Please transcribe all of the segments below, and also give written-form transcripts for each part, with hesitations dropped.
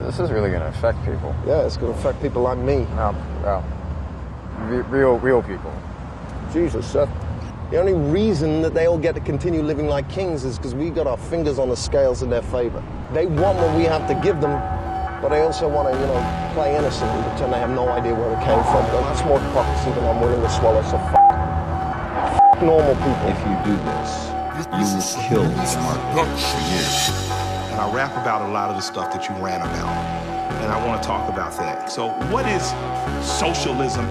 This is really going to affect people. Yeah, it's going to affect people like me. Real people. Jesus, Seth. The only reason that they all get to continue living like kings is because we got our fingers on the scales in their favor. They want what we have to give them, but they also want to, play innocent and pretend they have no idea where it came from. And that's more hypocrisy than I'm willing to swallow, so f*** normal people. If you do this, you will kill this market for years. And I rap about a lot of the stuff that you ran about. And I want to talk about that. So what is socialism?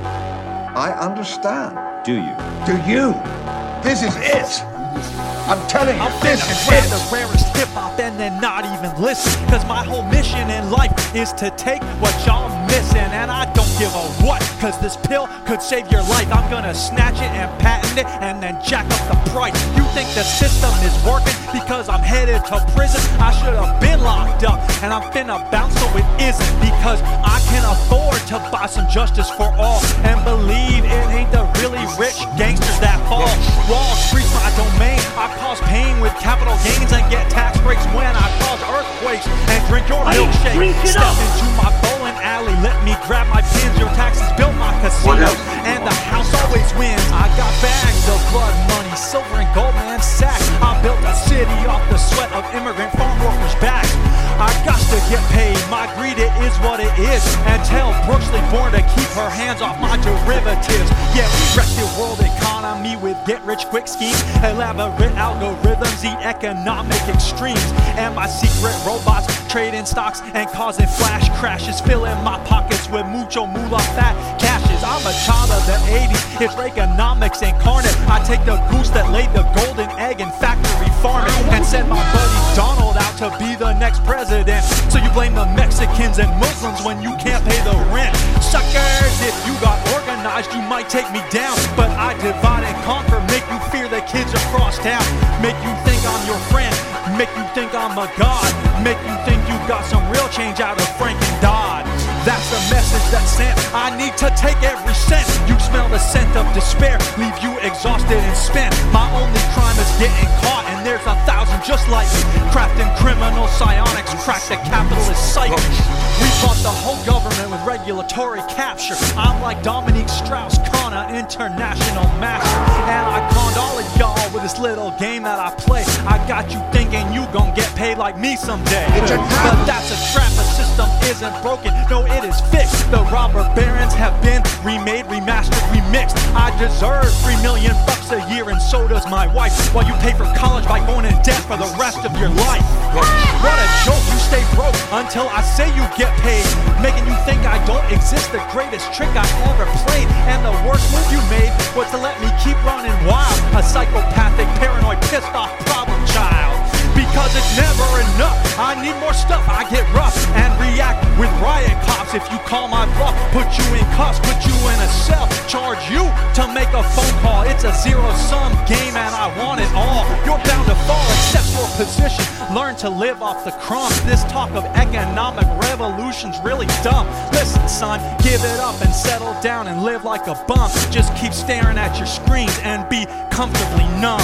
I understand. Do you? Do you? This is it. I'm telling you, this is it. The rarest hip-hop and then not even listen. Cause my whole mission in life is to take what y'all missing. And I don't give a what, cause this pill could save your life. I'm gonna snatch it and patent it and then jack up the price. You think the system is working because I'm headed to prison? I should have been locked up and I'm finna bounce, so it isn't. Because I can afford to buy some justice for all and believe it ain't the really rich gangsters that fall. Wall Street's my domain. I cause pain with capital gains and get tax breaks when I cause earthquakes and drink your milkshake. Step into my bowling alley, let me grab my pins. Your taxes built my casino and the house always wins. I got bags of blood money, silver and gold, man, sacks. I built a city off the sweat of immigrant farm workers' backs. I got to get paid, my greed it is what it is. And tell Brooks Lee Born to keep her hands off my derivatives. Yeah, we wreck the world economy with get-rich-quick schemes. Elaborate algorithms eat economic extremes. And my secret robots trading stocks and causing flash crashes. Filling my pockets with mucho moolah fat cashes. I'm a child of the 80s, it's Reaganomics incarnate. I take the goose that laid the golden egg in factory farming and send my buddy Donald out to be the next president. So you blame the Mexicans and Muslims when you can't pay the rent. Suckers, if you got organized, you might take me down. But I divide and conquer, make you fear the kids across town. Make you think I'm your friend, make you think I'm a god. Make you think you got some real change out of Frank and Dodd. That's the message that's sent. I need to take every cent. You smell the scent of despair, leave you exhausted and spent. My only crime is getting caught, and there's 1,000 just like me. Crafting criminal psionics, crack the capitalist psyche. We fought the whole government with regulatory capture. I'm like Dominique Strauss-Kahn, an international master. And I conned all of y'all with this little game that I play. I got you thinking you gon' get paid like me someday. But that's a trap, the system isn't broken, no it is fixed. The robber barons have been remade, remastered, remixed. I deserve $3 million a year and so does my wife. While you pay for college by going in debt for the rest of your life. What a joke, you stay broke until I say you get paid. Making you think I don't exist, the greatest trick I ever played. And the worst move you made was to let me keep running wild. A psychopathic, paranoid, pissed off problem child. Because it's never enough, I need more stuff. I get rough and react with riot cops. If you call my bluff, put you in cuffs, put you in a cell, charge you to make a phone call. It's a zero-sum game and I want it all. You're bound to fall, accept your position, learn to live off the crumbs. This talk of economic revolution's really dumb. Listen son, give it up and settle down and live like a bum. Just keep staring at your screens and be comfortably numb.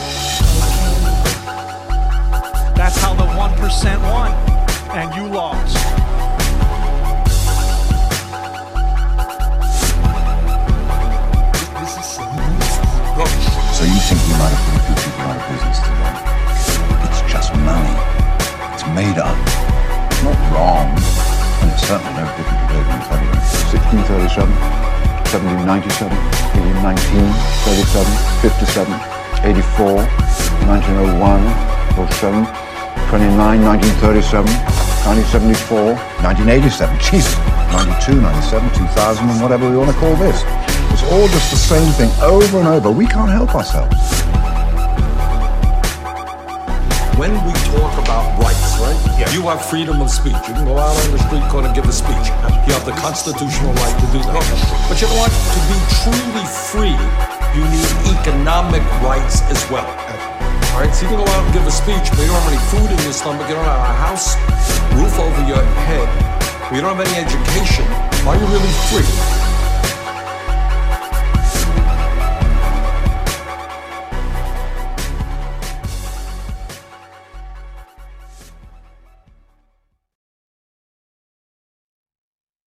That's how the 1% won, and you lost. So you think you might have put a few people out of business today? It's just money. It's made up. It's not wrong, and it's certainly no different today than it's ever been. 1637, 1797, 1819, 37, 57, 84, 1901, 07, 29, 1937, 1974, 1987, Jesus, 92, 97, 2000, and whatever we want to call this. It's all just the same thing over and over. We can't help ourselves. When we talk about rights, right? Yeah. You have freedom of speech. You can go out on the street corner and give a speech. You have the constitutional right to do that. But you know what? To be truly free, you need economic rights as well. All right, so you can go out and give a speech, but you don't have any food in your stomach, you don't have a house, roof over your head, you don't have any education. Are you really free?